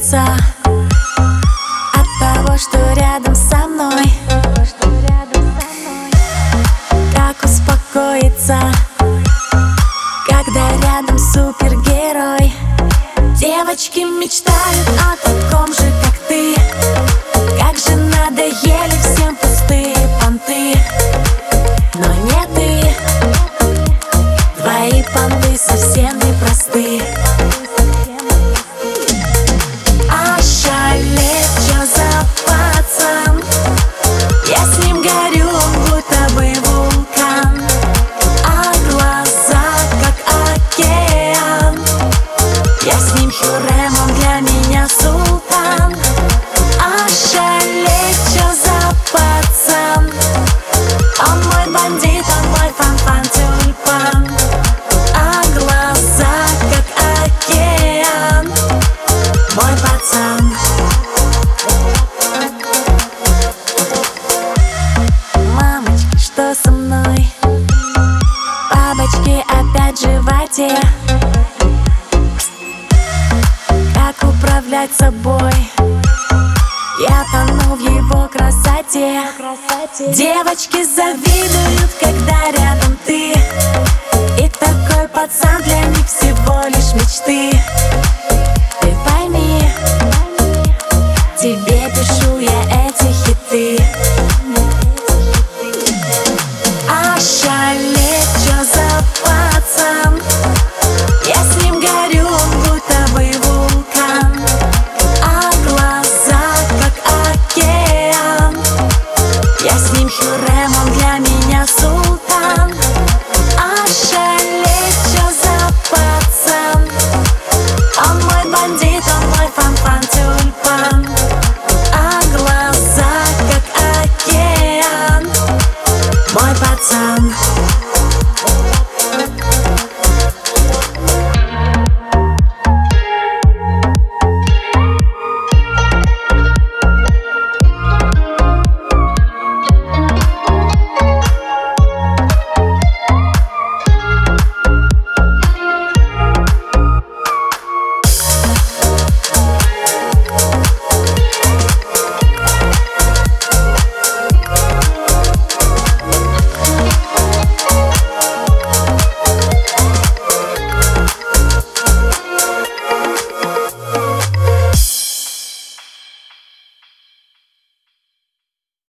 беспокоиться от того, что рядом со мной. Как успокоиться, когда рядом супергерой? Девочки мечтают о таком же, как ты. Как же надоели всем пустые понты. Но не ты, твои понты совсем непросты. Ошалеть, чё за пацан? Я с ним горю, будто бы вулкан, а глаза как океан. Я с ним Хюррем, он для меня султан. Ошалеть, чё за пацан? Он мой бандит, он мой фан-фан-тюльпан, а глаза как океан. Мой пацан. Мамочка, что со мной? Бабочки опять в животе. Как управлять собой? Я тону в его красоте. Девочки завидуют, когда рядом ты.